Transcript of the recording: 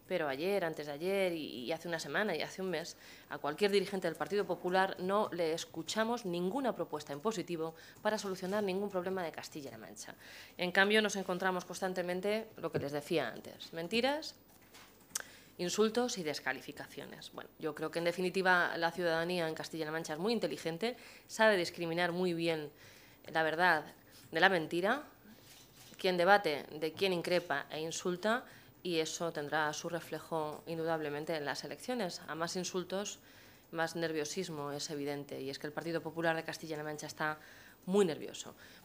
pero ayer, antes de ayer y hace una semana y hace un mes, a cualquier dirigente del Partido Popular no le escuchamos ninguna propuesta en positivo para solucionar ningún problema de Castilla-La Mancha. En cambio, nos encontramos constantemente lo que les decía antes, mentiras, insultos y descalificaciones. Bueno, yo creo que en definitiva la ciudadanía en Castilla-La Mancha es muy inteligente, sabe discriminar muy bien la verdad de la mentira, quien debate de quien increpa e insulta, y eso tendrá su reflejo indudablemente en las elecciones. A más insultos, más nerviosismo es evidente, y es que el Partido Popular de Castilla-La Mancha está muy nervioso.